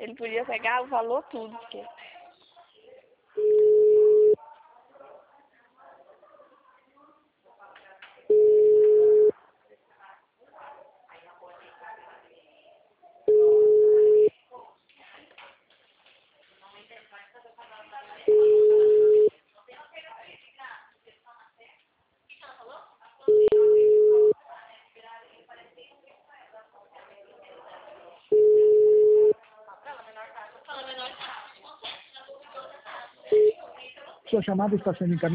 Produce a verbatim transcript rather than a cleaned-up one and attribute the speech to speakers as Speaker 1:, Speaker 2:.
Speaker 1: Ele podia pegar o valor tudo, porque...
Speaker 2: Sua chamada está sendo encaminhada.